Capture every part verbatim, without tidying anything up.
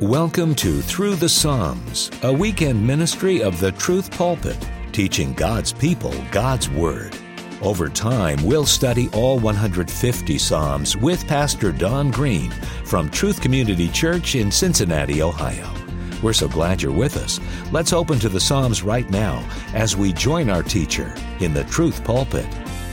Welcome to Through the Psalms, a weekend ministry of the Truth Pulpit, teaching God's people God's Word. Over time, we'll study all one hundred fifty Psalms with Pastor Don Green from Truth Community Church in Cincinnati, Ohio. We're so glad you're with us. Let's open to the Psalms right now as we join our teacher in the Truth Pulpit.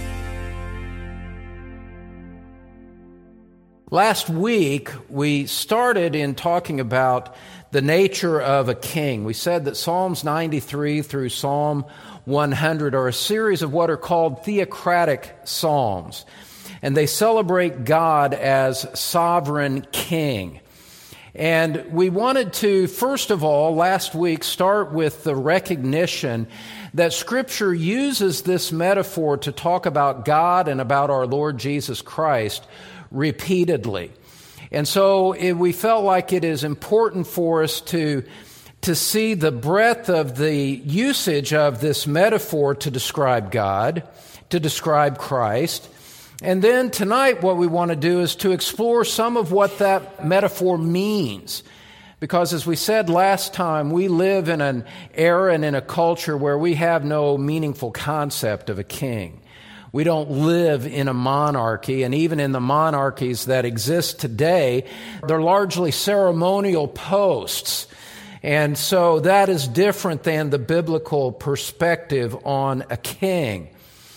Last week, we started in talking about the nature of a king. We said that Psalms ninety-three through Psalm one hundred are a series of what are called theocratic psalms, and they celebrate God as sovereign king. And we wanted to, first of all, last week, start with the recognition that Scripture uses this metaphor to talk about God and about our Lord Jesus Christ repeatedly. And so it, we felt like it is important for us to, to see the breadth of the usage of this metaphor to describe God, to describe Christ. And then tonight what we want to do is to explore some of what that metaphor means. Because as we said last time, we live in an era and in a culture where we have no meaningful concept of a king. We don't live in a monarchy, and even in the monarchies that exist today, they're largely ceremonial posts. And so that is different than the biblical perspective on a king.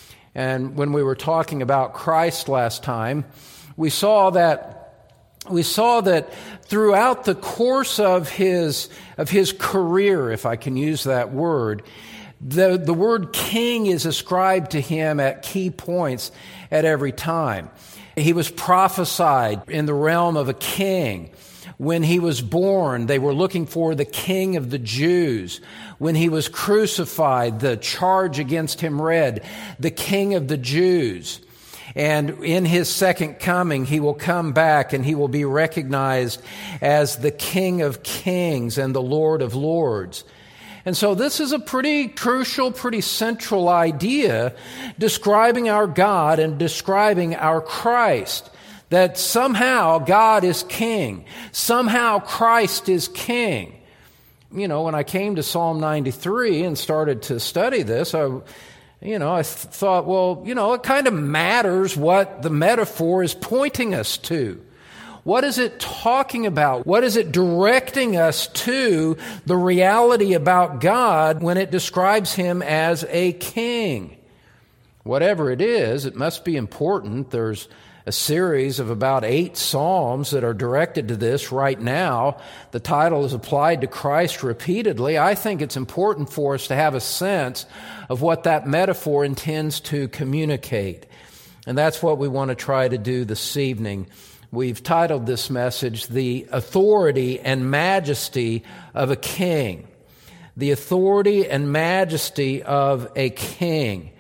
And when we were talking about Christ last time, we saw that we saw that throughout the course of his of his career, if I can use that word, The, the word king is ascribed to him at key points at every time. He was prophesied in the realm of a king. When he was born, they were looking for the king of the Jews. When he was crucified, the charge against him read, the king of the Jews. And in his second coming, he will come back and he will be recognized as the King of Kings and the Lord of Lords. And so this is a pretty crucial, pretty central idea describing our God and describing our Christ. That somehow God is king. Somehow Christ is king. You know, when I came to Psalm ninety-three and started to study this, I, you know, I th- thought, well, you know, it kind of matters what the metaphor is pointing us to. What is it talking about? What is it directing us to the reality about God when it describes him as a king? Whatever it is, it must be important. There's a series of about eight psalms that are directed to this right now. The title is applied to Christ repeatedly. I think it's important for us to have a sense of what that metaphor intends to communicate. And that's what we want to try to do this evening. We've titled this message, The Authority and Majesty of a King. The Authority and Majesty of a King.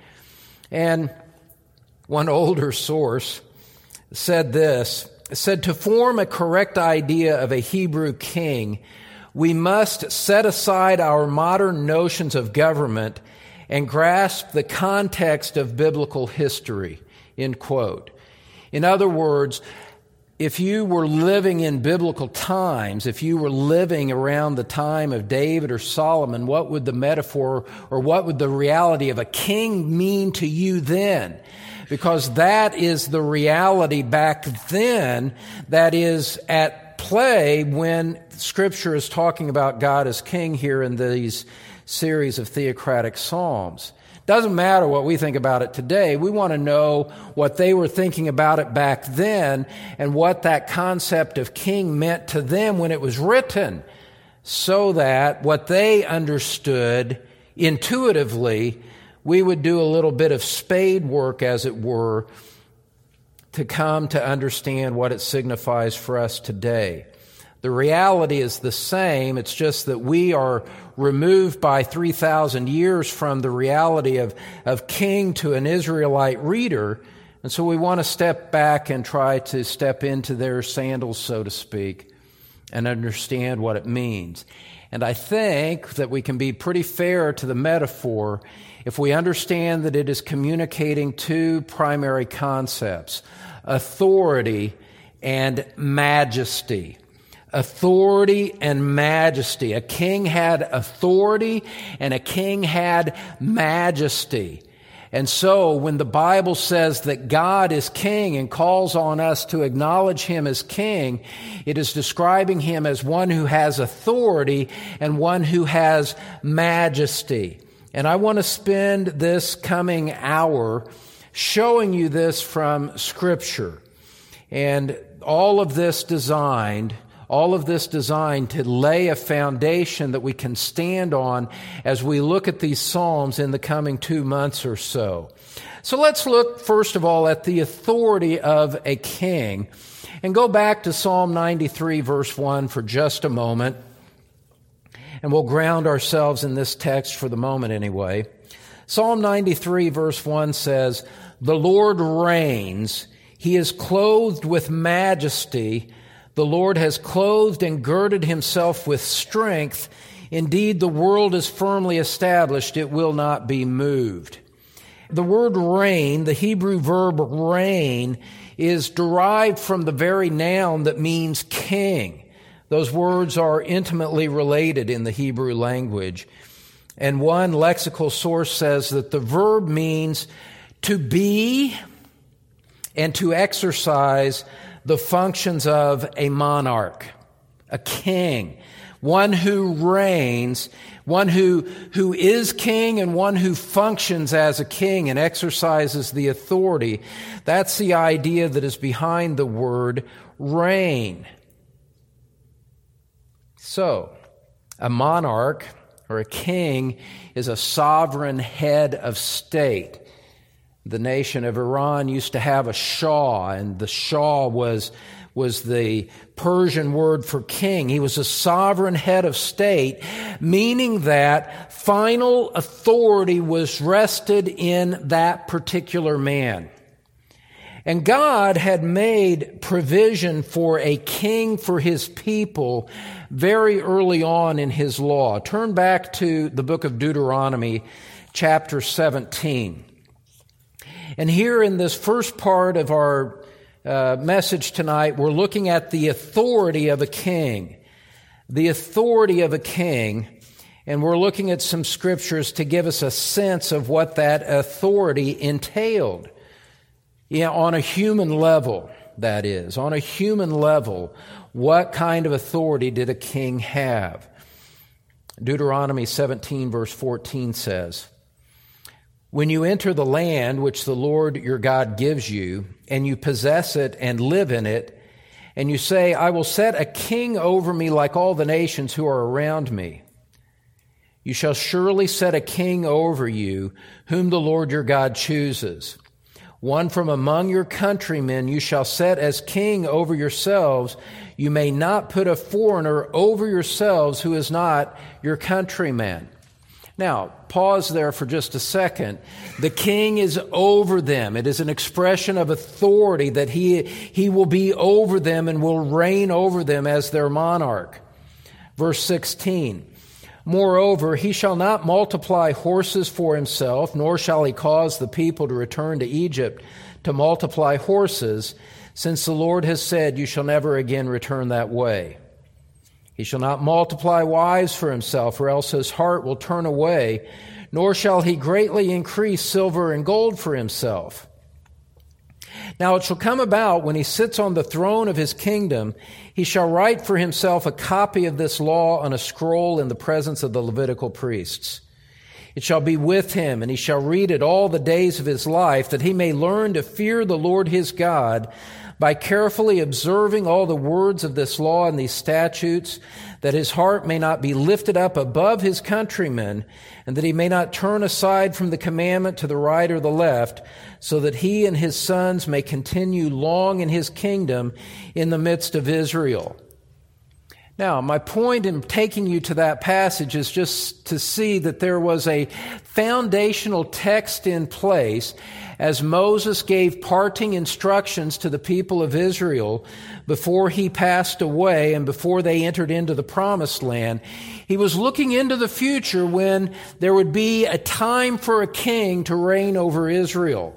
And one older source said this, said, to form a correct idea of a Hebrew king, we must set aside our modern notions of government and grasp the context of biblical history, end quote. In other words, if you were living in biblical times, if you were living around the time of David or Solomon, what would the metaphor or what would the reality of a king mean to you then? Because that is the reality back then that is at play when Scripture is talking about God as king here in these series of theocratic psalms. Doesn't matter what we think about it today. We want to know what they were thinking about it back then and what that concept of king meant to them when it was written, so that what they understood intuitively, we would do a little bit of spade work, as it were, to come to understand what it signifies for us today. The reality is the same. It's just that we are removed by three thousand years from the reality of, of king to an Israelite reader. And so we want to step back and try to step into their sandals, so to speak, and understand what it means. And I think that we can be pretty fair to the metaphor if we understand that it is communicating two primary concepts, authority and majesty. authority and majesty. A king had authority and a king had majesty. And so when the Bible says that God is king and calls on us to acknowledge him as king, it is describing him as one who has authority and one who has majesty. And I want to spend this coming hour showing you this from Scripture. And all of this designed All of this designed to lay a foundation that we can stand on as we look at these Psalms in the coming two months or so. So let's look first of all at the authority of a king and go back to Psalm ninety-three verse one for just a moment. And we'll ground ourselves in this text for the moment anyway. Psalm ninety-three verse one says, "The Lord reigns. He is clothed with majesty. The Lord has clothed and girded himself with strength. Indeed, the world is firmly established. It will not be moved." The word reign, the Hebrew verb reign, is derived from the very noun that means king. Those words are intimately related in the Hebrew language. And one lexical source says that the verb means to be and to exercise the functions of a monarch, a king, one who reigns, one who, who is king and one who functions as a king and exercises the authority. That's the idea that is behind the word reign. So, a monarch or a king is a sovereign head of state. The nation of Iran used to have a Shah, and the Shah was, was the Persian word for king. He was a sovereign head of state, meaning that final authority was rested in that particular man. And God had made provision for a king for his people very early on in his law. Turn back to the book of Deuteronomy, chapter seventeen. And here in this first part of our uh, message tonight, we're looking at the authority of a king. The authority of a king. And we're looking at some scriptures to give us a sense of what that authority entailed. Yeah, on a human level, that is. On a human level, what kind of authority did a king have? Deuteronomy seventeen verse fourteen says, "When you enter the land which the Lord your God gives you, and you possess it and live in it, and you say, 'I will set a king over me like all the nations who are around me,' you shall surely set a king over you, whom the Lord your God chooses. One from among your countrymen you shall set as king over yourselves. You may not put a foreigner over yourselves who is not your countryman." Now, pause there for just a second. The king is over them. It is an expression of authority that he, he will be over them and will reign over them as their monarch. Verse sixteen, "Moreover, he shall not multiply horses for himself, nor shall he cause the people to return to Egypt to multiply horses, since the Lord has said, 'You shall never again return that way.' He shall not multiply wives for himself, or else his heart will turn away, nor shall he greatly increase silver and gold for himself. Now it shall come about, when he sits on the throne of his kingdom, he shall write for himself a copy of this law on a scroll in the presence of the Levitical priests. It shall be with him, and he shall read it all the days of his life, that he may learn to fear the Lord his God, by carefully observing all the words of this law and these statutes, that his heart may not be lifted up above his countrymen, and that he may not turn aside from the commandment to the right or the left, so that he and his sons may continue long in his kingdom in the midst of Israel." Now, my point in taking you to that passage is just to see that there was a foundational text in place as Moses gave parting instructions to the people of Israel before he passed away and before they entered into the promised land. He was looking into the future when there would be a time for a king to reign over Israel.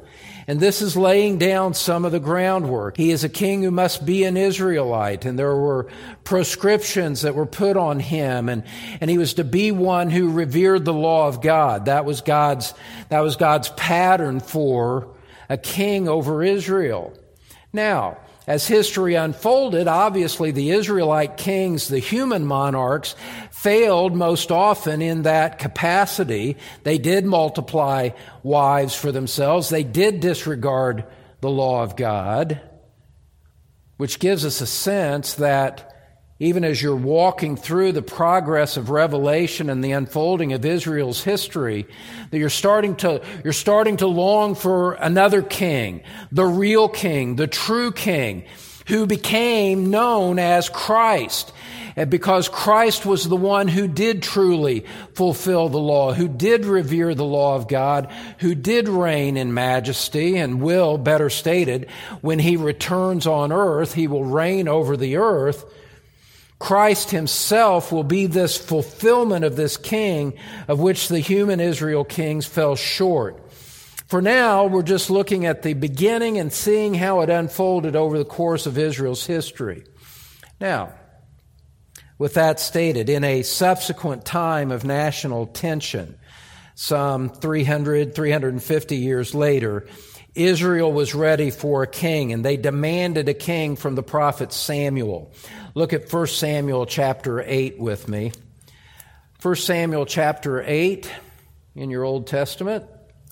And this is laying down some of the groundwork. He is a king who must be an Israelite, and there were proscriptions that were put on him, and, and he was to be one who revered the law of God. That was God's, that was God's pattern for a king over Israel. Now, as history unfolded, obviously the Israelite kings, the human monarchs, failed most often in that capacity. They did multiply wives for themselves. They did disregard the law of God, which gives us a sense that even as you're walking through the progress of Revelation and the unfolding of Israel's history, that you're starting to, you're starting to long for another king, the real king, the true king, who became known as Christ. And because Christ was the one who did truly fulfill the law, who did revere the law of God, who did reign in majesty and will, better stated, when he returns on earth, he will reign over the earth. Christ himself will be this fulfillment of this king of which the human Israel kings fell short. For now, we're just looking at the beginning and seeing how it unfolded over the course of Israel's history. Now, with that stated, in a subsequent time of national tension, some three hundred, three hundred fifty years later, Israel was ready for a king, and they demanded a king from the prophet Samuel. Look at First Samuel chapter eight with me. First Samuel chapter eight in your Old Testament.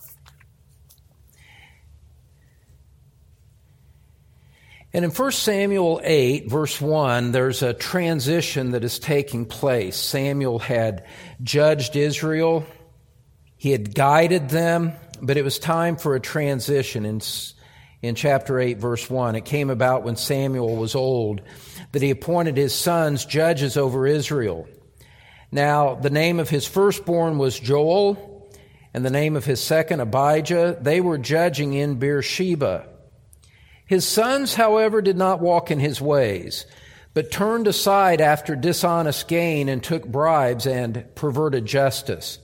And in First Samuel eight, verse one, there's a transition that is taking place. Samuel had judged Israel. He had guided them, but it was time for a transition. In, in chapter eight, verse one, it came about when Samuel was old that he appointed his sons judges over Israel. Now, the name of his firstborn was Joel, and the name of his second Abijah. They were judging in Beersheba. His sons, however, did not walk in his ways, but turned aside after dishonest gain and took bribes and perverted justice.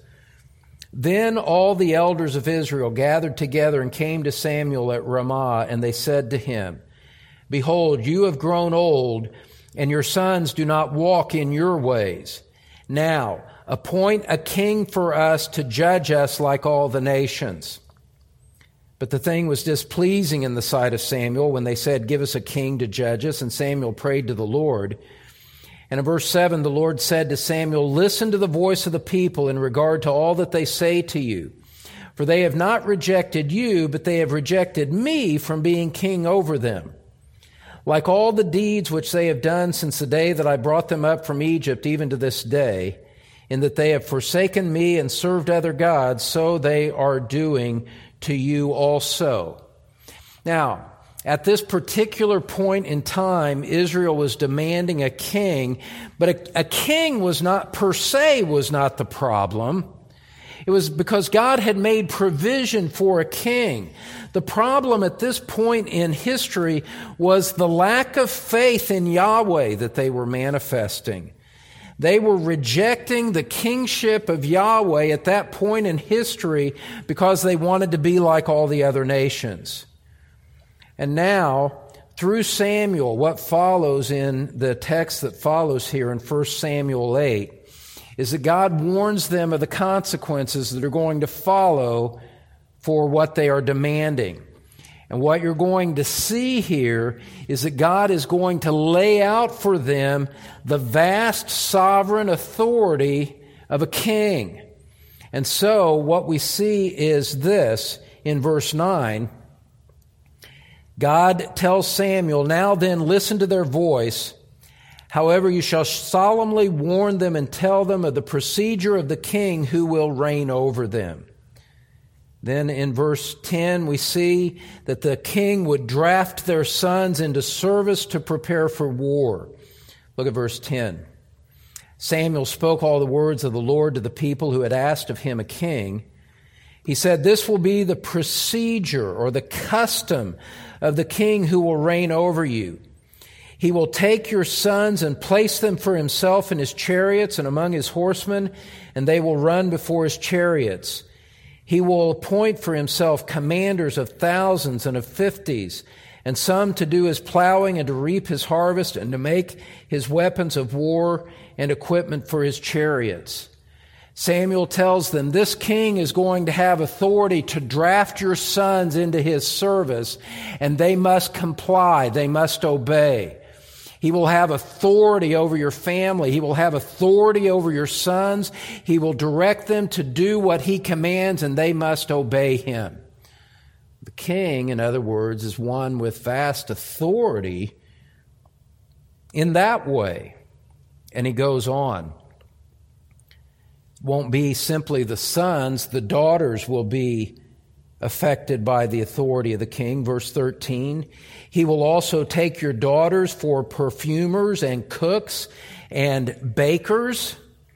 Then all the elders of Israel gathered together and came to Samuel at Ramah, and they said to him, "Behold, you have grown old, and your sons do not walk in your ways. Now, appoint a king for us to judge us like all the nations." But the thing was displeasing in the sight of Samuel when they said, "Give us a king to judge us." And Samuel prayed to the Lord. And in verse seven, the Lord said to Samuel, "Listen to the voice of the people in regard to all that they say to you. For they have not rejected you, but they have rejected me from being king over them. Like all the deeds which they have done since the day that I brought them up from Egypt, even to this day, in that they have forsaken me and served other gods, so they are doing to you also." Now, at this particular point in time, Israel was demanding a king, but a, a king was not, per se, was not the problem. It was because God had made provision for a king. The problem at this point in history was the lack of faith in Yahweh that they were manifesting. They were rejecting the kingship of Yahweh at that point in history because they wanted to be like all the other nations. And now, through Samuel, what follows in the text that follows here in First Samuel eight is that God warns them of the consequences that are going to follow for what they are demanding. And what you're going to see here is that God is going to lay out for them the vast sovereign authority of a king. And so what we see is this in verse nine. God tells Samuel, "Now then, listen to their voice. However, you shall solemnly warn them and tell them of the procedure of the king who will reign over them." Then in verse ten, we see that the king would draft their sons into service to prepare for war. Look at verse ten. Samuel spoke all the words of the Lord to the people who had asked of him a king. He said, "This will be the procedure or the custom of the king who will reign over you. He will take your sons and place them for himself in his chariots and among his horsemen, and they will run before his chariots. He will appoint for himself commanders of thousands and of fifties, and some to do his plowing and to reap his harvest and to make his weapons of war and equipment for his chariots. Samuel tells them, this king is going to have authority to draft your sons into his service, and they must comply, they must obey. He will have authority over your family. He will have authority over your sons. He will direct them to do what he commands, and they must obey him. The king, in other words, is one with vast authority in that way. And he goes on. It won't be simply the sons, the daughters will be affected by the authority of the king. Verse thirteen, he will also take your daughters for perfumers and cooks and bakers.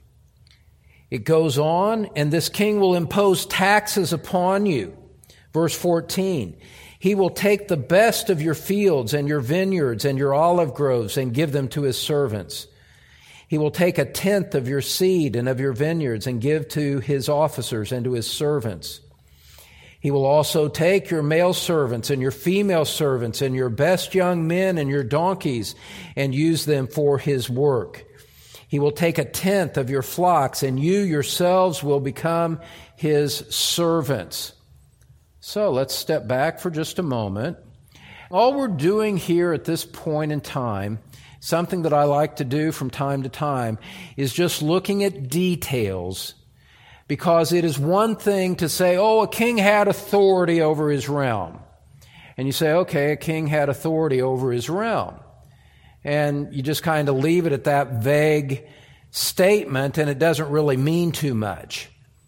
It goes on, and this king will impose taxes upon you. Verse fourteen, he will take the best of your fields and your vineyards and your olive groves and give them to his servants. He will take a tenth of your seed and of your vineyards and give to his officers and to his servants. He will also take your male servants and your female servants and your best young men and your donkeys and use them for his work. He will take a tenth of your flocks, and you yourselves will become his servants. So let's step back for just a moment. All we're doing here at this point in time, something that I like to do from time to time, is just looking at details. Because it is one thing to say, oh, a king had authority over his realm. And you say, okay, a king had authority over his realm. And you just kind of leave it at that vague statement, and it doesn't really mean too much.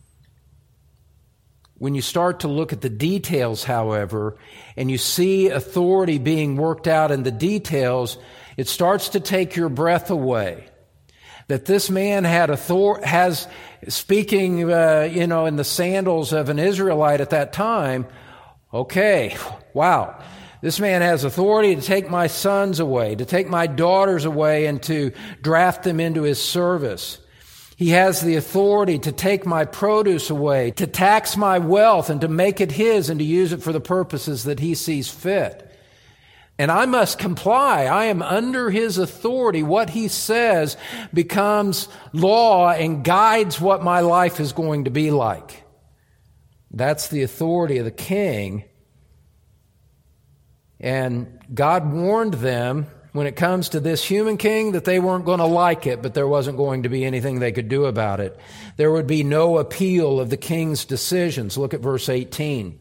When you start to look at the details, however, and you see authority being worked out in the details, it starts to take your breath away. That this man had author- has, speaking, uh, you know, in the sandals of an Israelite at that time, okay, wow, this man has authority to take my sons away, to take my daughters away, and to draft them into his service. He has the authority to take my produce away, to tax my wealth, and to make it his, and to use it for the purposes that he sees fit. And I must comply. I am under his authority. What he says becomes law and guides what my life is going to be like. That's the authority of the king. And God warned them when it comes to this human king that they weren't going to like it, but there wasn't going to be anything they could do about it. There would be no appeal of the king's decisions. Look at verse eighteen.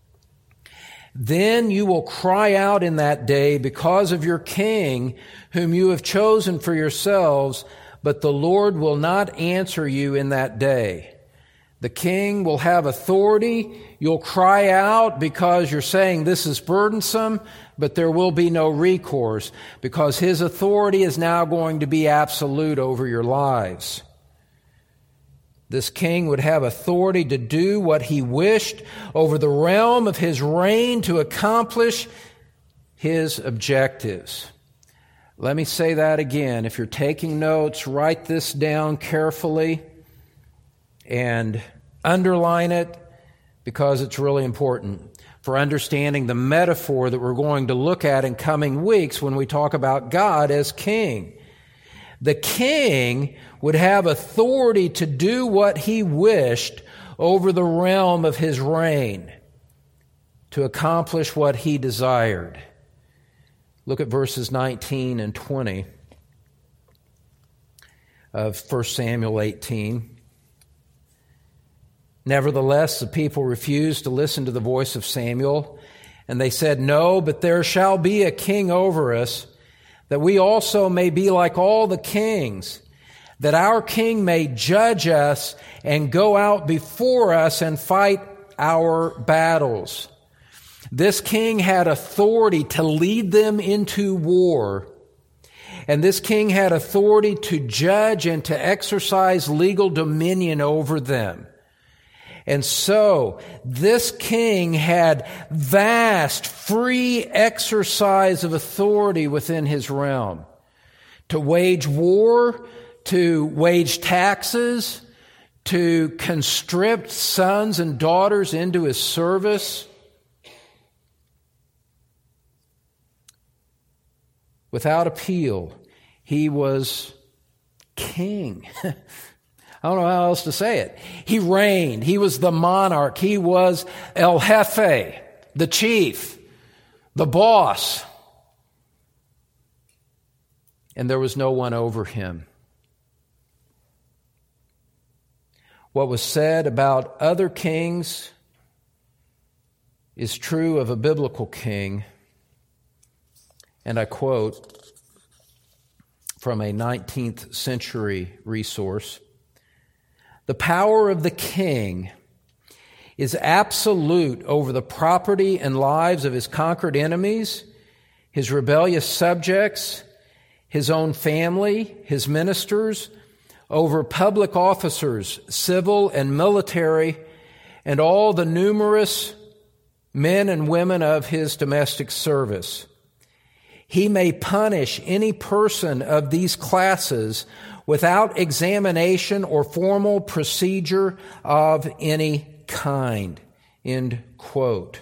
Then you will cry out in that day because of your king, whom you have chosen for yourselves, but the Lord will not answer you in that day. The king will have authority. You'll cry out because you're saying this is burdensome, but there will be no recourse because his authority is now going to be absolute over your lives. This king would have authority to do what he wished over the realm of his reign to accomplish his objectives. Let me say that again. If you're taking notes, write this down carefully and underline it because it's really important for understanding the metaphor that we're going to look at in coming weeks when we talk about God as king. The king would have authority to do what he wished over the realm of his reign, to accomplish what he desired. Look at verses nineteen and twenty of First Samuel eighteen. Nevertheless, the people refused to listen to the voice of Samuel, and they said, "No, but there shall be a king over us, that we also may be like all the kings, that our king may judge us and go out before us and fight our battles." This king had authority to lead them into war, and this king had authority to judge and to exercise legal dominion over them. And so, this king had vast, free exercise of authority within his realm. To wage war, to wage taxes, to conscript sons and daughters into his service. Without appeal, he was king. I don't know how else to say it. He reigned. He was the monarch. He was El Jefe, the chief, the boss. And there was no one over him. What was said about other kings is true of a biblical king. And I quote from a nineteenth century resource, "The power of the king is absolute over the property and lives of his conquered enemies, his rebellious subjects, his own family, his ministers, over public officers, civil and military, and all the numerous men and women of his domestic service. He may punish any person of these classes without examination or formal procedure of any kind." End quote.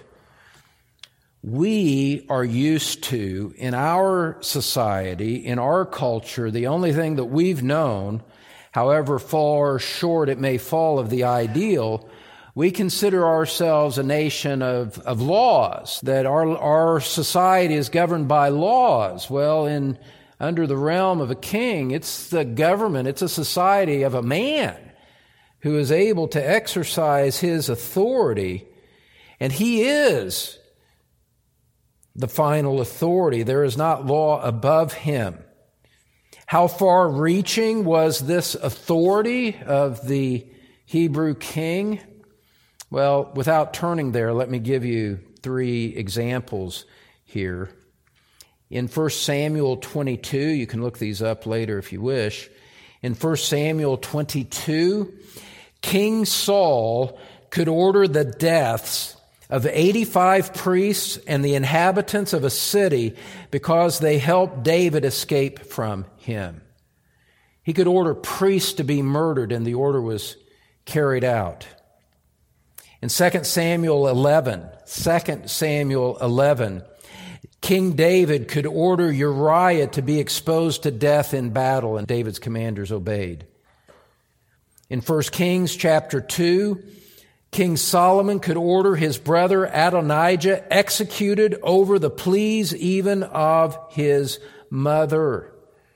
We are used to, in our society, in our culture, the only thing that we've known, however far short it may fall of the ideal, we consider ourselves a nation of, of laws, that our, our society is governed by laws. Well, in under the realm of a king, it's the government, it's a society of a man who is able to exercise his authority, and he is the final authority. There is not law above him. How far-reaching was this authority of the Hebrew king? Well, without turning there, let me give you three examples here. In First Samuel twenty-two, you can look these up later if you wish. In First Samuel twenty-two, King Saul could order the deaths of eighty-five priests and the inhabitants of a city because they helped David escape from him. He could order priests to be murdered, and the order was carried out. In Second Samuel eleven, Second Samuel eleven, King David could order Uriah to be exposed to death in battle, and David's commanders obeyed. In First Kings chapter two, King Solomon could order his brother Adonijah executed over the pleas even of his mother.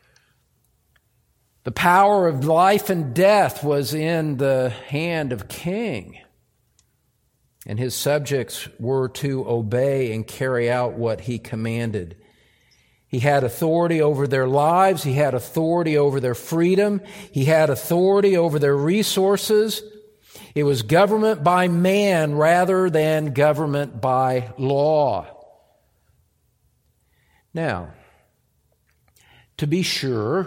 The power of life and death was in the hand of king, and his subjects were to obey and carry out what he commanded. He had authority over their lives. He had authority over their freedom. He had authority over their resources. It was government by man rather than government by law. Now, to be sure,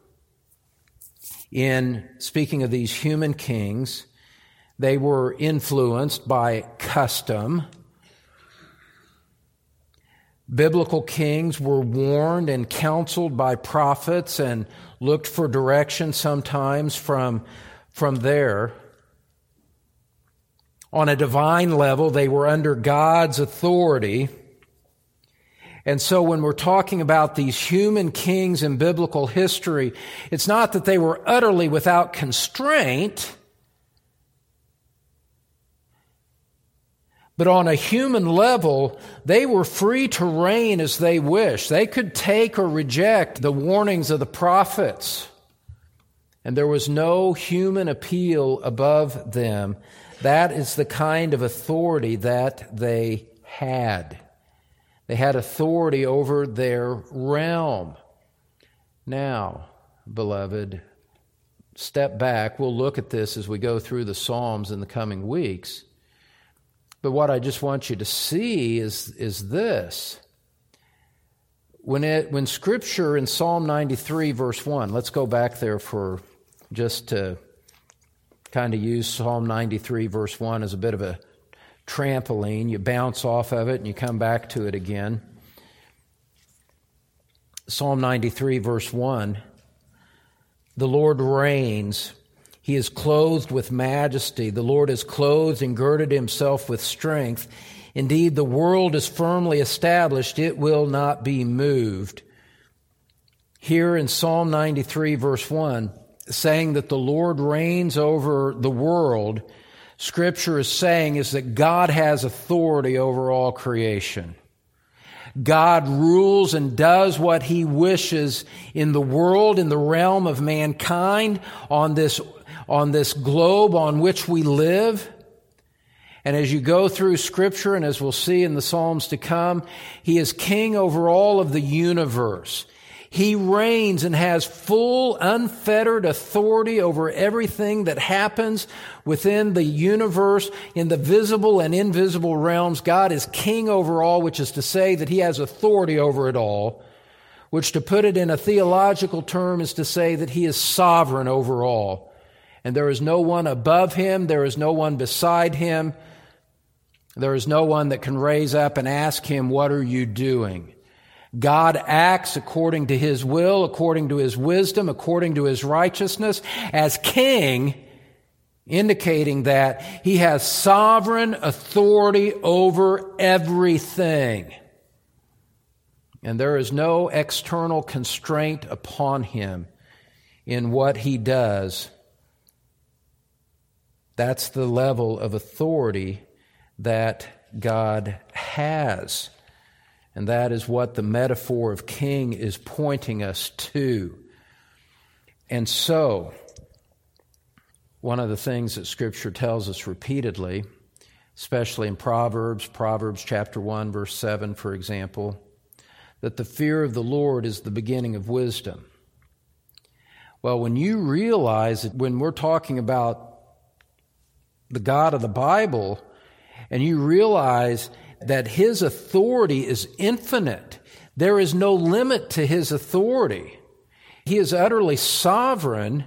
in speaking of these human kings, they were influenced by custom. Biblical kings were warned and counseled by prophets and looked for direction sometimes from, from there. On a divine level, they were under God's authority. And so when we're talking about these human kings in biblical history, it's not that they were utterly without constraint, but on a human level, they were free to reign as they wished. They could take or reject the warnings of the prophets, and there was no human appeal above them. That is the kind of authority that they had. They had authority over their realm. Now, beloved, step back. We'll look at this as we go through the Psalms in the coming weeks. But what I just want you to see is, is this. When it, when Scripture in Psalm ninety-three, verse one, let's go back there for just to kind of use Psalm ninety-three, verse one as a bit of a trampoline. You bounce off of it and you come back to it again. Psalm ninety-three, verse one, the Lord reigns. He is clothed with majesty. The Lord is clothed and girded himself with strength. Indeed, the world is firmly established. It will not be moved. Here in Psalm ninety-three, verse one, saying that the Lord reigns over the world, Scripture is saying is that God has authority over all creation. God rules and does what He wishes in the world, in the realm of mankind, on this, on this globe on which we live. And as you go through Scripture, and as we'll see in the Psalms to come, He is king over all of the universe. He reigns and has full, unfettered authority over everything that happens within the universe, in the visible and invisible realms. God is king over all, which is to say that He has authority over it all, which, to put it in a theological term, is to say that He is sovereign over all. And there is no one above Him, there is no one beside Him, there is no one that can raise up and ask Him, "What are you doing?" God acts according to His will, according to His wisdom, according to His righteousness as king, indicating that He has sovereign authority over everything. And there is no external constraint upon Him in what He does. That's the level of authority that God has. And that is what the metaphor of king is pointing us to. And so, one of the things that Scripture tells us repeatedly, especially in Proverbs, Proverbs chapter one, verse seven, for example, that the fear of the Lord is the beginning of wisdom. Well, when you realize that when we're talking about the God of the Bible, and you realize that His authority is infinite. There is no limit to His authority. He is utterly sovereign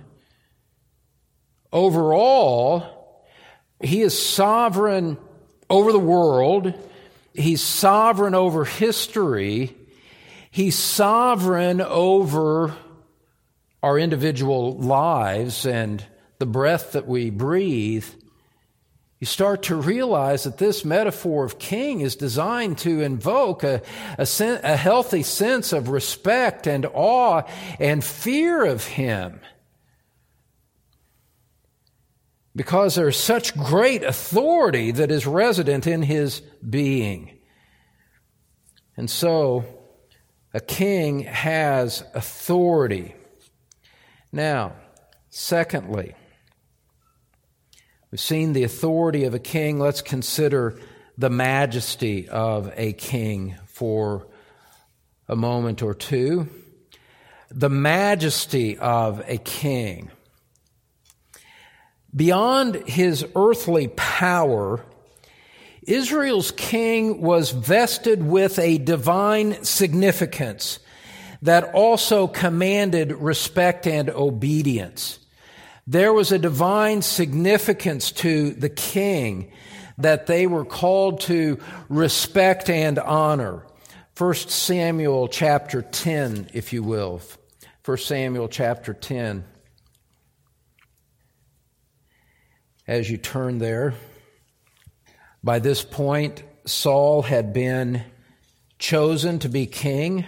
over all. He is sovereign over the world. He's sovereign over history. He's sovereign over our individual lives and the breath that we breathe. You start to realize that this metaphor of king is designed to invoke a, a, sen- a healthy sense of respect and awe and fear of Him. Because there's such great authority that is resident in His being. And so, a king has authority. Now, secondly, we've seen the authority of a king. Let's consider the majesty of a king for a moment or two. The majesty of a king. Beyond his earthly power, Israel's king was vested with a divine significance that also commanded respect and obedience. There was a divine significance to the king that they were called to respect and honor. First Samuel chapter ten, if you will. First Samuel chapter ten. As you turn there, by this point, Saul had been chosen to be king.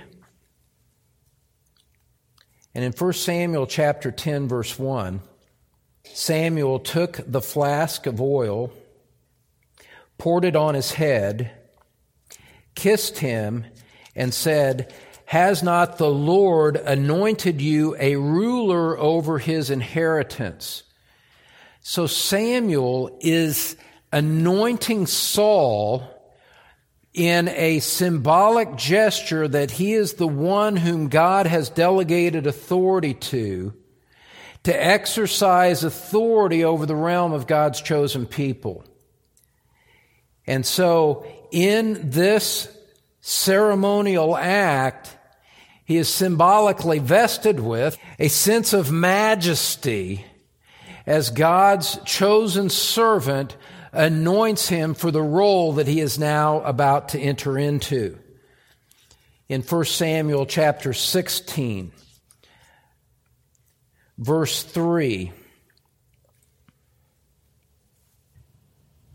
And in First Samuel chapter ten, verse one, Samuel took the flask of oil, poured it on his head, kissed him, and said, "Has not the Lord anointed you a ruler over His inheritance?" So Samuel is anointing Saul in a symbolic gesture that he is the one whom God has delegated authority to, to exercise authority over the realm of God's chosen people. And so, in this ceremonial act, he is symbolically vested with a sense of majesty as God's chosen servant anoints him for the role that he is now about to enter into. In First Samuel chapter sixteen, verse three,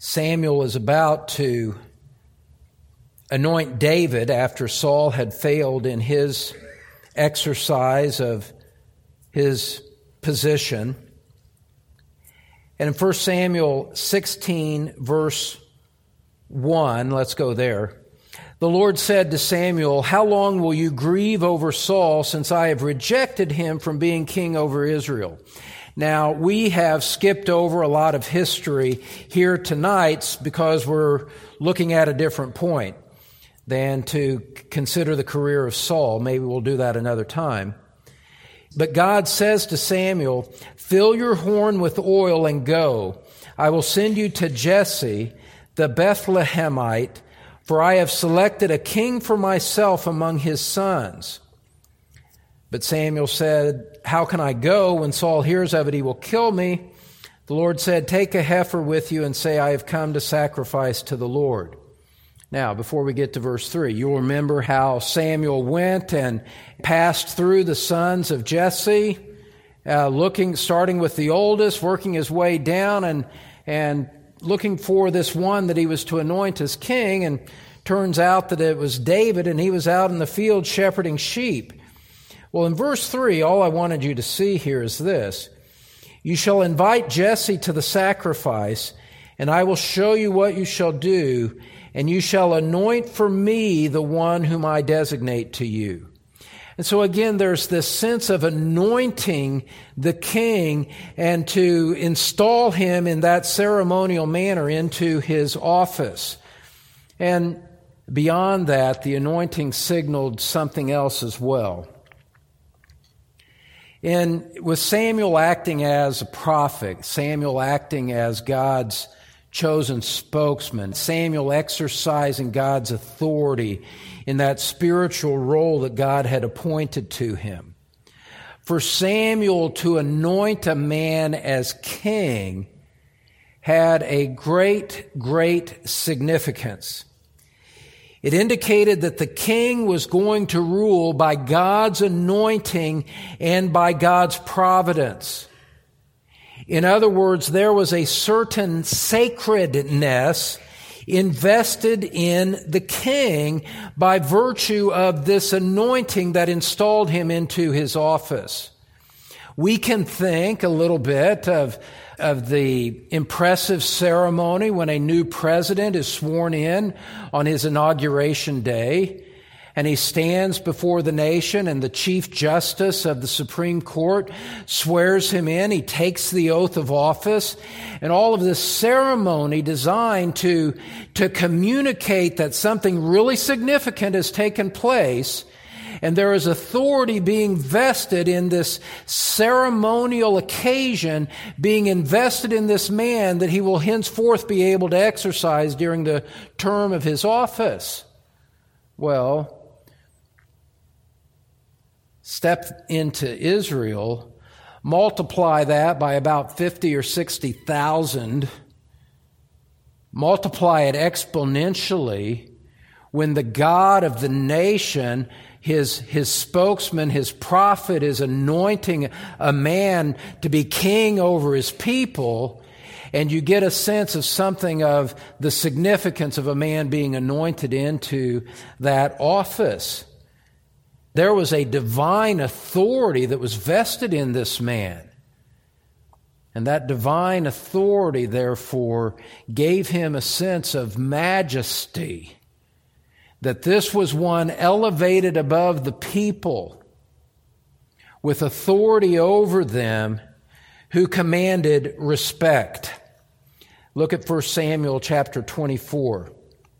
Samuel is about to anoint David after Saul had failed in his exercise of his position. And in First Samuel sixteen, verse one, let's go there. The Lord said to Samuel, "How long will you grieve over Saul, since I have rejected him from being king over Israel?" Now, we have skipped over a lot of history here tonight because we're looking at a different point than to consider the career of Saul. Maybe we'll do that another time. But God says to Samuel, "Fill your horn with oil and go. I will send you to Jesse, the Bethlehemite, for I have selected a king for myself among his sons." But Samuel said, "How can I go? When Saul hears of it, he will kill me." The Lord said, "Take a heifer with you and say, I have come to sacrifice to the Lord." Now, before we get to verse three, you'll remember how Samuel went and passed through the sons of Jesse, uh, looking, starting with the oldest, working his way down and, and looking for this one that he was to anoint as king. And turns out that it was David, and he was out in the field shepherding sheep. Well, in verse three, all I wanted you to see here is this: "You shall invite Jesse to the sacrifice, and I will show you what you shall do, and you shall anoint for me the one whom I designate to you." And so again, there's this sense of anointing the king and to install him in that ceremonial manner into his office. And beyond that, the anointing signaled something else as well. And with Samuel acting as a prophet, Samuel acting as God's chosen spokesman, Samuel exercising God's authority in that spiritual role that God had appointed to him. For Samuel to anoint a man as king had a great, great significance. It indicated that the king was going to rule by God's anointing and by God's providence. In other words, there was a certain sacredness invested in the king by virtue of this anointing that installed him into his office. We can think a little bit of, of the impressive ceremony when a new president is sworn in on his inauguration day, and he stands before the nation, and the Chief Justice of the Supreme Court swears him in. He takes the oath of office, and all of this ceremony designed to, to communicate that something really significant has taken place, and there is authority being vested in this ceremonial occasion, being invested in this man that he will henceforth be able to exercise during the term of his office. Well, step into Israel, multiply that by about fifty or sixty thousand, multiply it exponentially when the God of the nation, his, his spokesman, his prophet is anointing a man to be king over his people, and you get a sense of something of the significance of a man being anointed into that office. There was a divine authority that was vested in this man. And that divine authority, therefore, gave him a sense of majesty, that this was one elevated above the people with authority over them, who commanded respect. Look at First Samuel chapter twenty-four.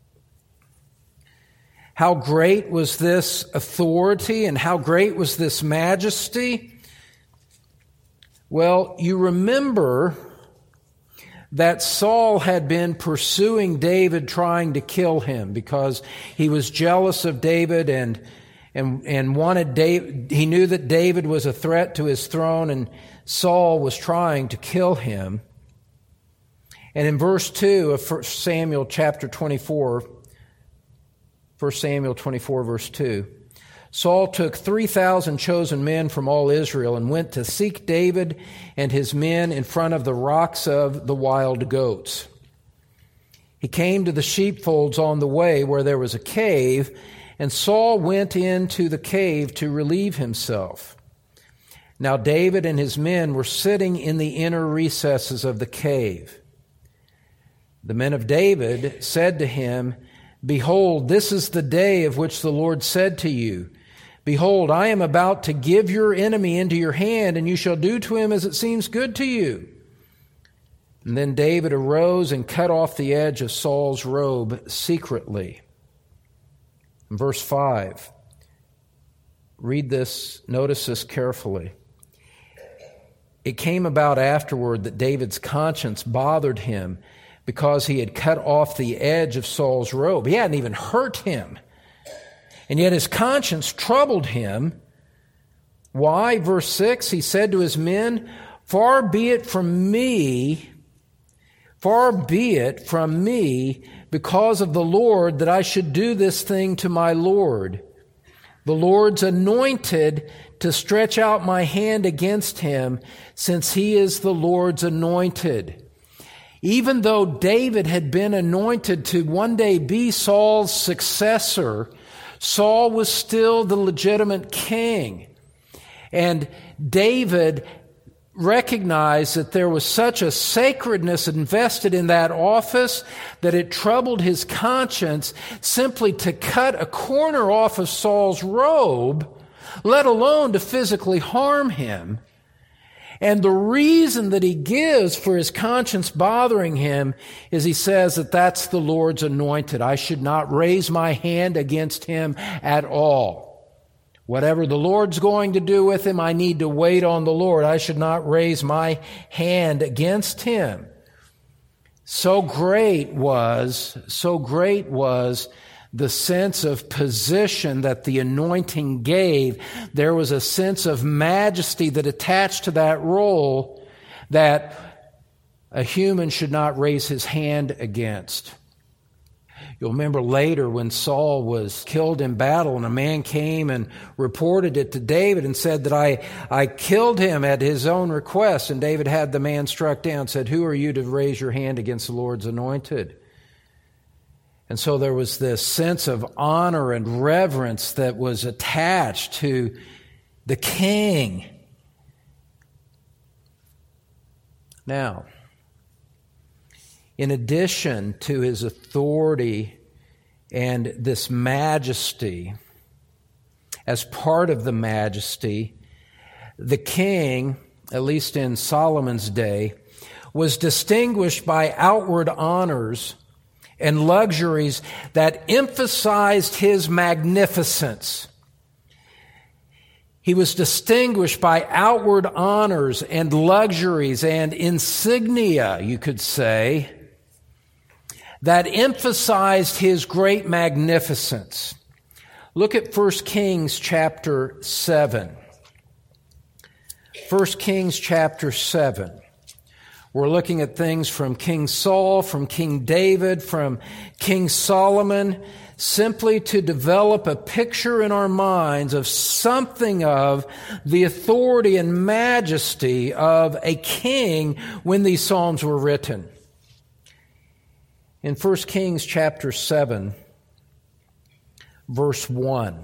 How great was this authority and how great was this majesty? Well, you remember that Saul had been pursuing David, trying to kill him because he was jealous of David and and and wanted David. He knew that David was a threat to his throne, and Saul was trying to kill him. And in verse two of First Samuel chapter twenty-four, First Samuel twenty-four, verse two, Saul took three thousand chosen men from all Israel and went to seek David and his men in front of the rocks of the wild goats. He came to the sheepfolds on the way where there was a cave, and Saul went into the cave to relieve himself. Now David and his men were sitting in the inner recesses of the cave. The men of David said to him, Behold, this is the day of which the Lord said to you, Behold, I am about to give your enemy into your hand, and you shall do to him as it seems good to you. And then David arose and cut off the edge of Saul's robe secretly. Verse five. Read this, notice this carefully. It came about afterward that David's conscience bothered him because he had cut off the edge of Saul's robe. He hadn't even hurt him. And yet his conscience troubled him. Why? Verse six, he said to his men, Far be it from me, far be it from me, because of the Lord, that I should do this thing to my Lord. The Lord's anointed to stretch out my hand against him, since he is the Lord's anointed. Even though David had been anointed to one day be Saul's successor, Saul was still the legitimate king. And David recognized that there was such a sacredness invested in that office that it troubled his conscience simply to cut a corner off of Saul's robe, let alone to physically harm him. And the reason that he gives for his conscience bothering him is he says that that's the Lord's anointed. I should not raise my hand against him at all. Whatever the Lord's going to do with him, I need to wait on the Lord. I should not raise my hand against him. So great was, so great was the sense of position that the anointing gave. There was a sense of majesty that attached to that role that a human should not raise his hand against. You'll remember later when Saul was killed in battle and a man came and reported it to David and said that I, I killed him at his own request. And David had the man struck down and said, Who are you to raise your hand against the Lord's anointed? And so there was this sense of honor and reverence that was attached to the king. Now, in addition to his authority and this majesty, as part of the majesty, the king, at least in Solomon's day, was distinguished by outward honors and luxuries that emphasized his magnificence. He was distinguished by outward honors and luxuries and insignia, you could say, that emphasized his great magnificence. Look at First Kings chapter seven. First Kings chapter seven. We're looking at things from King Saul, from King David, from King Solomon, simply to develop a picture in our minds of something of the authority and majesty of a king when these Psalms were written. In First Kings chapter seven, verse one.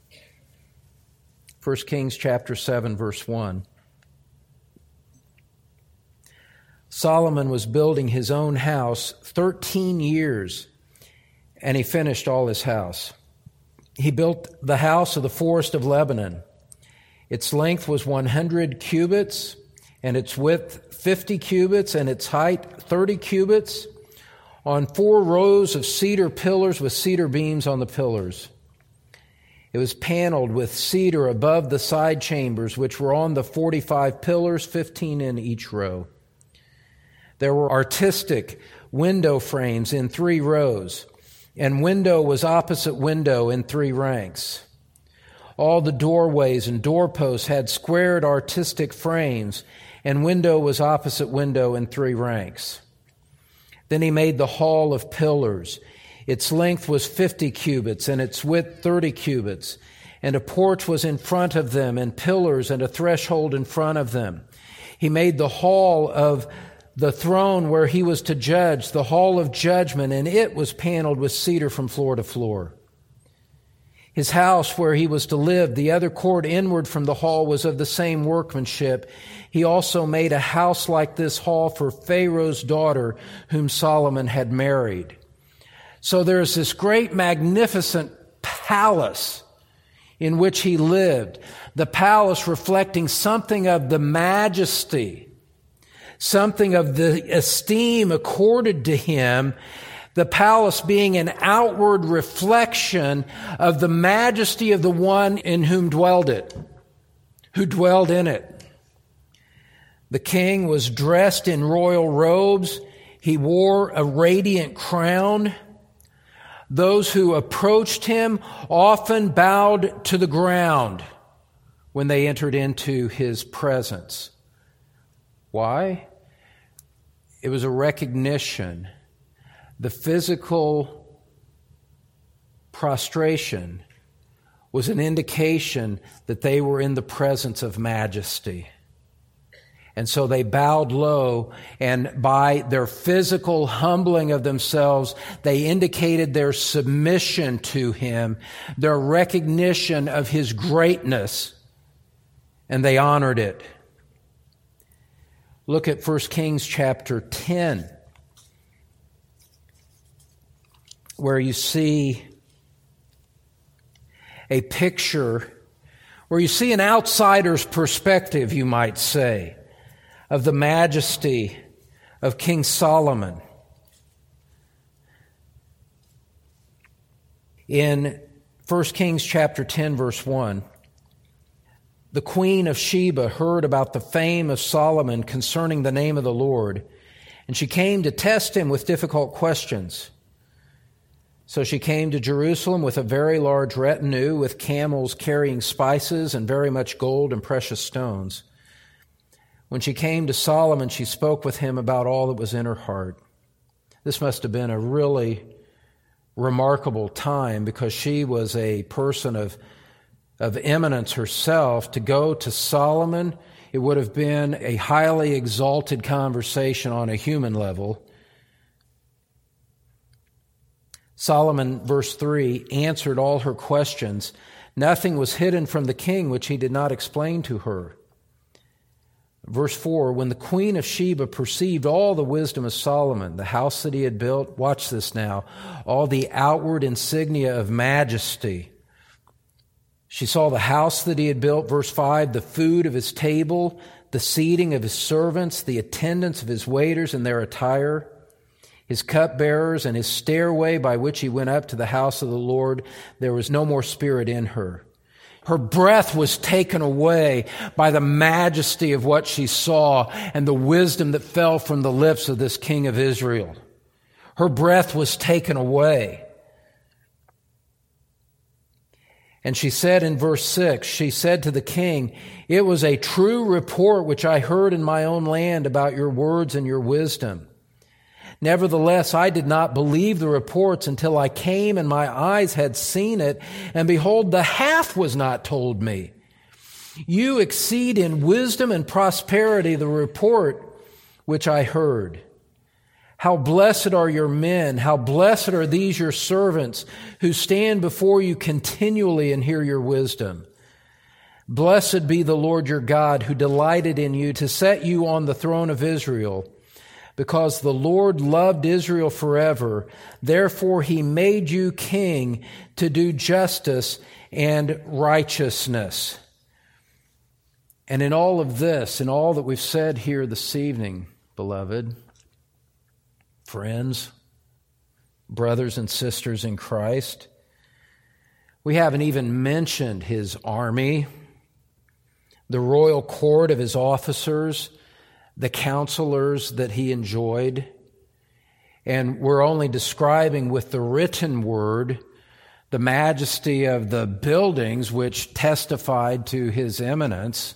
First Kings chapter seven, verse one. Solomon was building his own house thirteen years, and he finished all his house. He built the house of the forest of Lebanon. Its length was one hundred cubits, and its width fifty cubits, and its height thirty cubits, on four rows of cedar pillars with cedar beams on the pillars. It was paneled with cedar above the side chambers, which were on the forty-five pillars, fifteen in each row. There were artistic window frames in three rows, and window was opposite window in three ranks. All the doorways and doorposts had squared artistic frames, and window was opposite window in three ranks. Then he made the hall of pillars. Its length was fifty cubits, and its width thirty cubits, and a porch was in front of them, and pillars and a threshold in front of them. He made the hall of the throne where he was to judge, the hall of judgment, and it was paneled with cedar from floor to floor. His house where he was to live, the other court inward from the hall, was of the same workmanship. He also made a house like this hall for Pharaoh's daughter, whom Solomon had married. So there's this great, magnificent palace in which he lived. The palace reflecting something of the majesty, something of the esteem accorded to him, the palace being an outward reflection of the majesty of the one in whom dwelled it, who dwelled in it. The king was dressed in royal robes. He wore a radiant crown. Those who approached him often bowed to the ground when they entered into his presence. Why? It was a recognition. The physical prostration was an indication that they were in the presence of majesty. And so they bowed low, and by their physical humbling of themselves, they indicated their submission to him, their recognition of his greatness, and they honored it. Look at First Kings chapter ten, where you see a picture, where you see an outsider's perspective, you might say, of the majesty of King Solomon. In First Kings chapter ten, verse one, the queen of Sheba heard about the fame of Solomon concerning the name of the Lord, and she came to test him with difficult questions. So she came to Jerusalem with a very large retinue, with camels carrying spices and very much gold and precious stones. When she came to Solomon, she spoke with him about all that was in her heart. This must have been a really remarkable time, because she was a person of, of eminence herself. To go to Solomon, it would have been a highly exalted conversation on a human level. Solomon, verse three, answered all her questions. Nothing was hidden from the king which he did not explain to her. Verse four, when the queen of Sheba perceived all the wisdom of Solomon, the house that he had built, watch this now, all the outward insignia of majesty. She saw the house that he had built, verse five, the food of his table, the seating of his servants, the attendance of his waiters and their attire, his cupbearers and his stairway by which he went up to the house of the Lord. There was no more spirit in her. Her breath was taken away by the majesty of what she saw and the wisdom that fell from the lips of this king of Israel. Her breath was taken away. And she said in verse six, she said to the king, "It was a true report which I heard in my own land about your words and your wisdom. Nevertheless, I did not believe the reports until I came and my eyes had seen it, and behold, the half was not told me. You exceed in wisdom and prosperity the report which I heard. How blessed are your men, how blessed are these your servants who stand before you continually and hear your wisdom. Blessed be the Lord your God, who delighted in you to set you on the throne of Israel. Because the Lord loved Israel forever, therefore he made you king to do justice and righteousness." And in all of this, in all that we've said here this evening, beloved, friends, brothers and sisters in Christ, we haven't even mentioned his army, the royal court of his officers, the counselors that he enjoyed. And we're only describing with the written word the majesty of the buildings which testified to his eminence.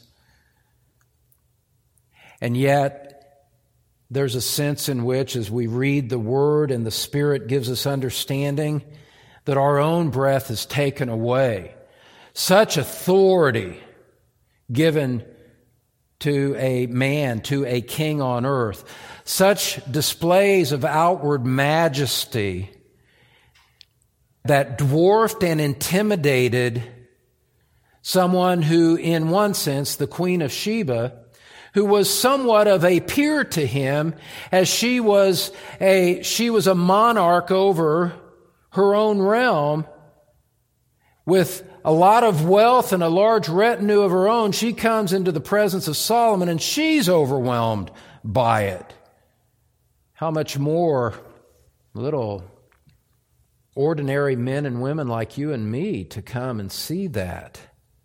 And yet, there's a sense in which, as we read the word and the Spirit gives us understanding, that our own breath is taken away. Such authority given to a man, to a king on earth. Such displays of outward majesty that dwarfed and intimidated someone who, in one sense, the Queen of Sheba, who was somewhat of a peer to him, as she was a, she was a monarch over her own realm with a lot of wealth and a large retinue of her own. She comes into the presence of Solomon and she's overwhelmed by it. How much more little ordinary men and women like you and me to come and see that.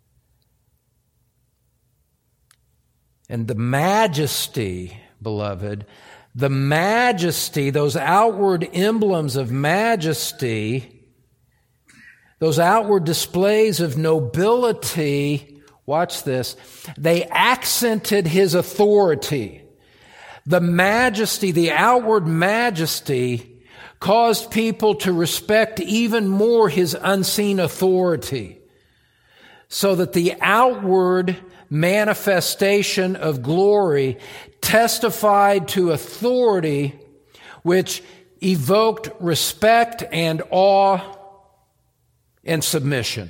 And the majesty, beloved, the majesty, those outward emblems of majesty, those outward displays of nobility, watch this, they accented his authority. The majesty, the outward majesty, caused people to respect even more his unseen authority, so that the outward manifestation of glory testified to authority which evoked respect and awe and submission.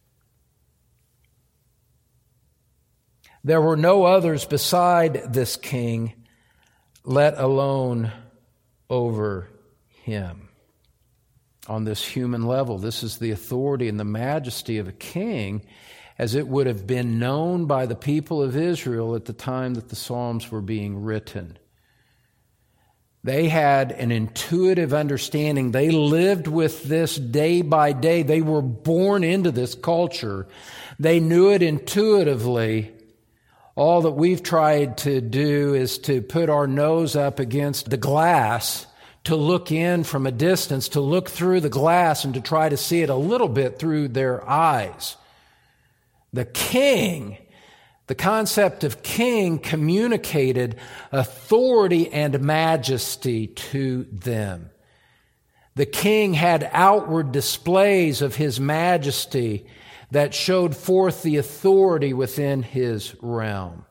There were no others beside this king, let alone over him. On this human level, this is the authority and the majesty of a king as it would have been known by the people of Israel at the time that the Psalms were being written. They had an intuitive understanding. They lived with this day by day. They were born into this culture. They knew it intuitively. All that we've tried to do is to put our nose up against the glass, to look in from a distance, to look through the glass and to try to see it a little bit through their eyes. The king, the concept of king communicated authority and majesty to them. The king had outward displays of his majesty that showed forth the authority within his realm.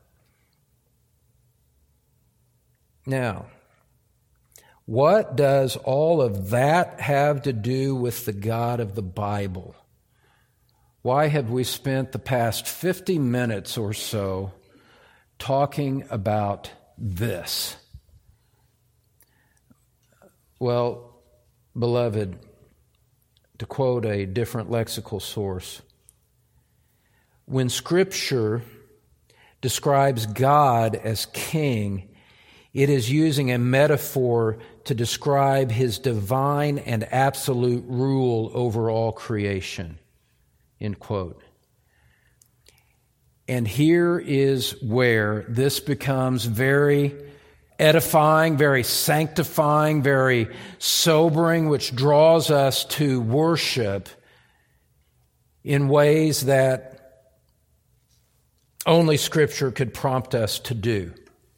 Now, what does all of that have to do with the God of the Bible? Why have we spent the past fifty minutes or so talking about this? Well, beloved, to quote a different lexical source, when Scripture describes God as king, it is using a metaphor to describe his divine and absolute rule over all creation. End quote. And here is where this becomes very edifying, very sanctifying, very sobering, which draws us to worship in ways that only Scripture could prompt us to do.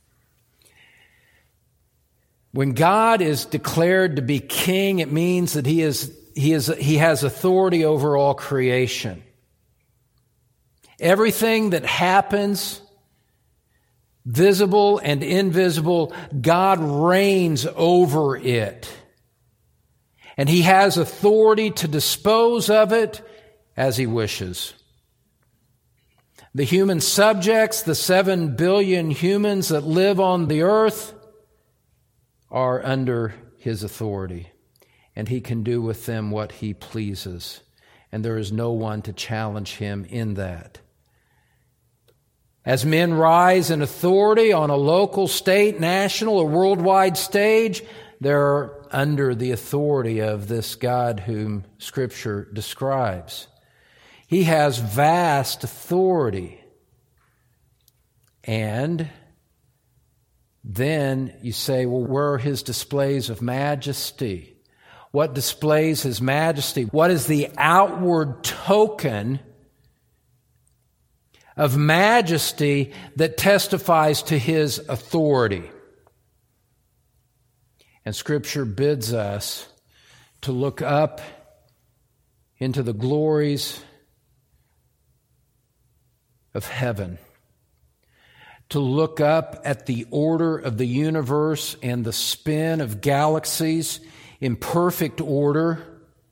When God is declared to be king, it means that he is He is, he has authority over all creation. Everything that happens, visible and invisible, God reigns over it. And he has authority to dispose of it as he wishes. The human subjects, the seven billion humans that live on the earth, are under his authority. And he can do with them what he pleases. And there is no one to challenge him in that. As men rise in authority on a local, state, national, or worldwide stage, they're under the authority of this God whom Scripture describes. He has vast authority. And then you say, well, where are his displays of majesty? What displays his majesty? What is the outward token of majesty that testifies to his authority? And Scripture bids us to look up into the glories of heaven, to look up at the order of the universe and the spin of galaxies in perfect order,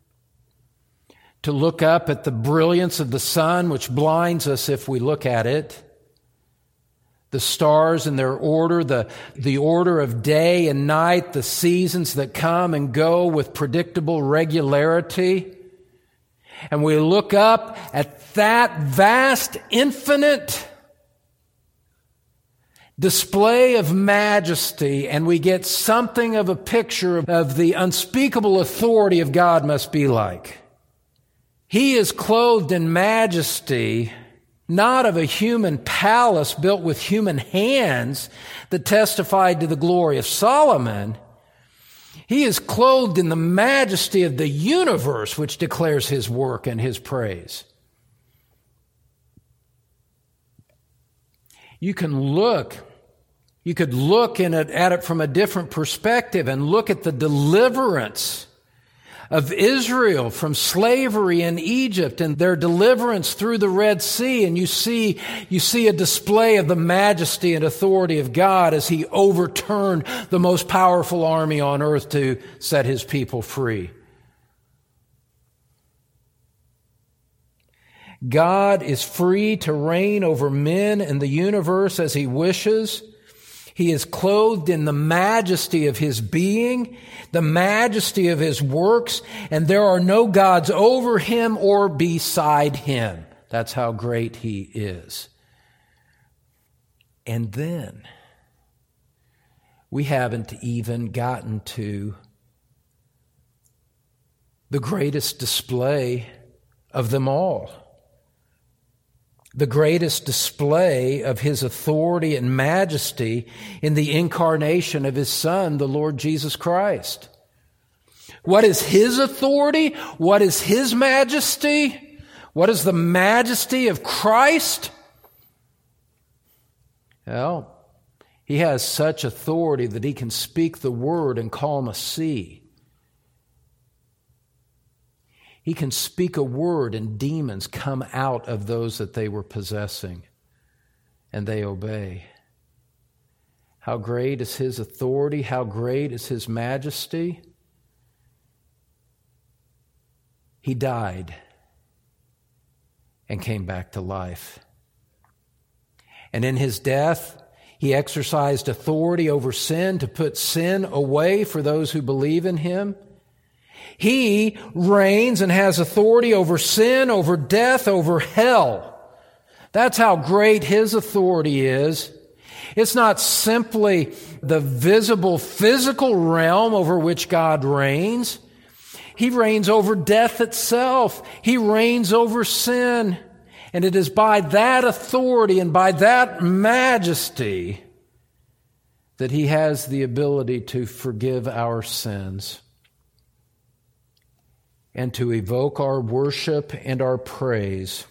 to look up at the brilliance of the sun, which blinds us if we look at it, the stars in their order, the, the order of day and night, the seasons that come and go with predictable regularity. And we look up at that vast, infinite display of majesty, and we get something of a picture of the unspeakable authority of God must be like. He is clothed in majesty, not of a human palace built with human hands that testified to the glory of Solomon. He is clothed in the majesty of the universe, which declares His work and His praise. You can look, you could look in it, at it from a different perspective and look at the deliverance of Israel from slavery in Egypt and their deliverance through the Red Sea. And you see, you see a display of the majesty and authority of God as He overturned the most powerful army on earth to set His people free. God is free to reign over men and the universe as He wishes. He is clothed in the majesty of His being, the majesty of His works, and there are no gods over Him or beside Him. That's how great He is. And then, we haven't even gotten to the greatest display of them all. The greatest display of His authority and majesty in the incarnation of His Son, the Lord Jesus Christ. What is His authority? What is His majesty? What is the majesty of Christ? Well, He has such authority that He can speak the word and calm a sea. He can speak a word and demons come out of those that they were possessing, and they obey. How great is His authority? How great is His majesty? He died and came back to life. And in His death, He exercised authority over sin to put sin away for those who believe in Him. He reigns and has authority over sin, over death, over hell. That's how great His authority is. It's not simply the visible physical realm over which God reigns. He reigns over death itself. He reigns over sin. And it is by that authority and by that majesty that He has the ability to forgive our sins and to evoke our worship and our praise.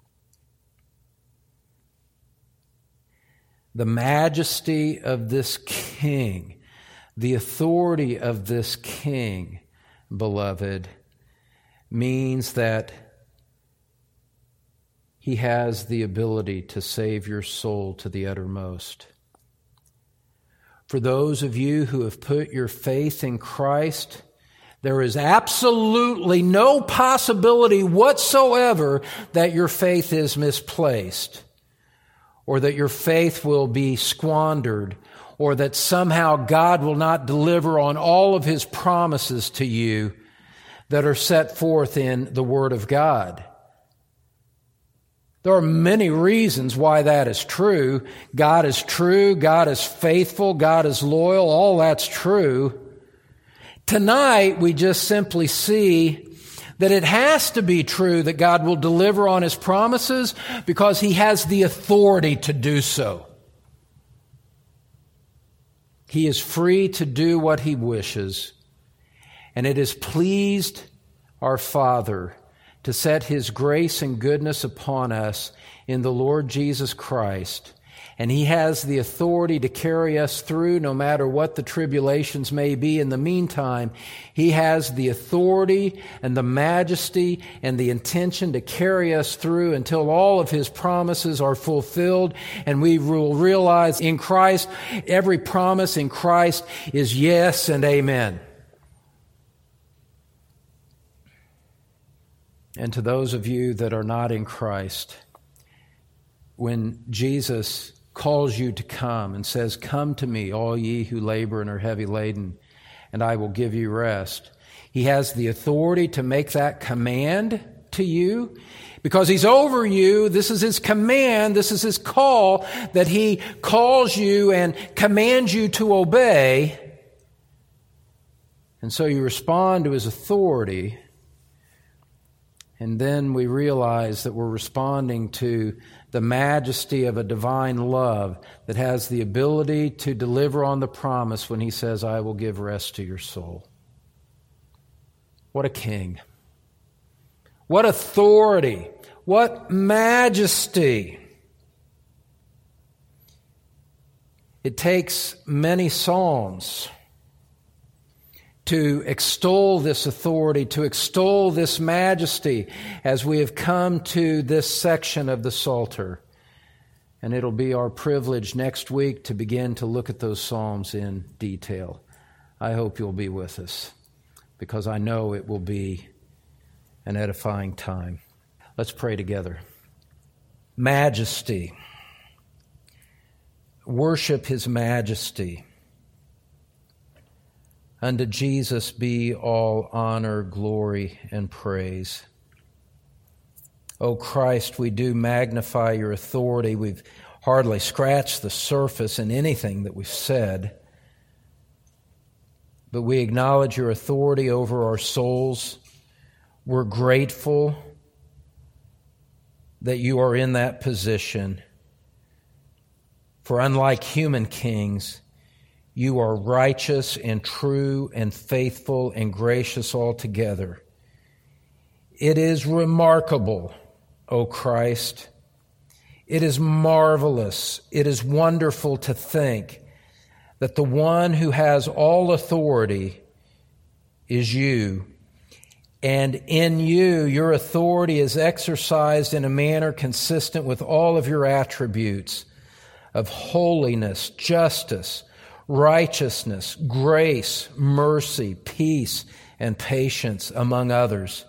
The majesty of this King, the authority of this King, beloved, means that He has the ability to save your soul to the uttermost. For those of you who have put your faith in Christ, there is absolutely no possibility whatsoever that your faith is misplaced, or that your faith will be squandered, or that somehow God will not deliver on all of His promises to you that are set forth in the Word of God. There are many reasons why that is true. God is true, God is faithful, God is loyal, all that's true. Tonight, we just simply see that it has to be true that God will deliver on His promises because He has the authority to do so. He is free to do what He wishes, and it has pleased our Father to set His grace and goodness upon us in the Lord Jesus Christ, And He has the authority to carry us through no matter what the tribulations may be. In the meantime, He has the authority and the majesty and the intention to carry us through until all of His promises are fulfilled. And we will realize in Christ, every promise in Christ is yes and amen. And to those of you that are not in Christ, when Jesus calls you to come and says, "Come to me, all ye who labor and are heavy laden, and I will give you rest," He has the authority to make that command to you because He's over you. This is His command. This is His call that He calls you and commands you to obey. And so you respond to His authority. And then we realize that we're responding to the majesty of a divine love that has the ability to deliver on the promise when He says, "I will give rest to your soul." What a king. What authority. What majesty. It takes many psalms to extol this authority, to extol this majesty as we have come to this section of the Psalter. And it'll be our privilege next week to begin to look at those Psalms in detail. I hope you'll be with us because I know it will be an edifying time. Let's pray together. Majesty. Worship His majesty. Unto Jesus be all honor, glory, and praise. O Christ, we do magnify your authority. We've hardly scratched the surface in anything that we've said. But we acknowledge your authority over our souls. We're grateful that you are in that position. For unlike human kings, you are righteous and true and faithful and gracious altogether. It is remarkable, O Christ. It is marvelous. It is wonderful to think that the one who has all authority is you. And in you, your authority is exercised in a manner consistent with all of your attributes of holiness, justice, righteousness, grace, mercy, peace, and patience, among others.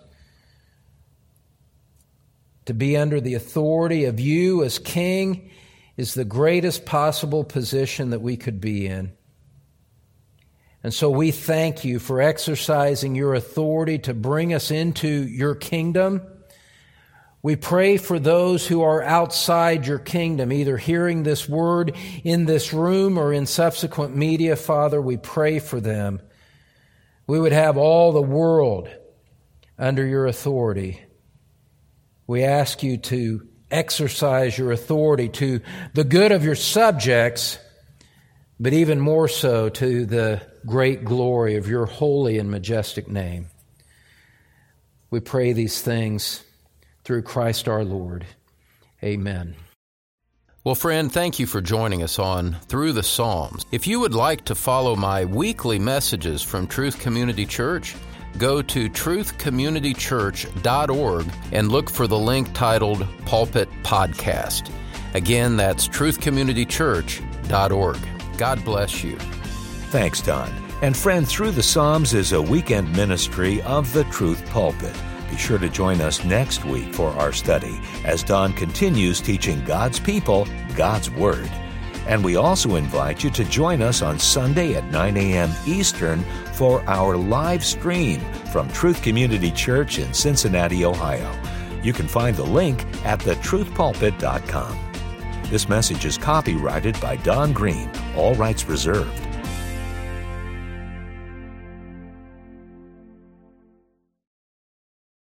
To be under the authority of you as King is the greatest possible position that we could be in. And so we thank you for exercising your authority to bring us into your kingdom. We pray for those who are outside your kingdom, either hearing this word in this room or in subsequent media. Father, we pray for them. We would have all the world under your authority. We ask you to exercise your authority to the good of your subjects, but even more so to the great glory of your holy and majestic name. We pray these things through Christ our Lord. Amen. Well, friend, thank you for joining us on Through the Psalms. If you would like to follow my weekly messages from Truth Community Church, go to truth community church dot org and look for the link titled Pulpit Podcast. Again, that's truth community church dot org. God bless you. Thanks, Don. And friend, Through the Psalms is a weekend ministry of the Truth Pulpit. Be sure to join us next week for our study as Don continues teaching God's people God's Word. And we also invite you to join us on Sunday at nine a.m. Eastern for our live stream from Truth Community Church in Cincinnati, Ohio. You can find the link at the truth pulpit dot com. This message is copyrighted by Don Green, all rights reserved.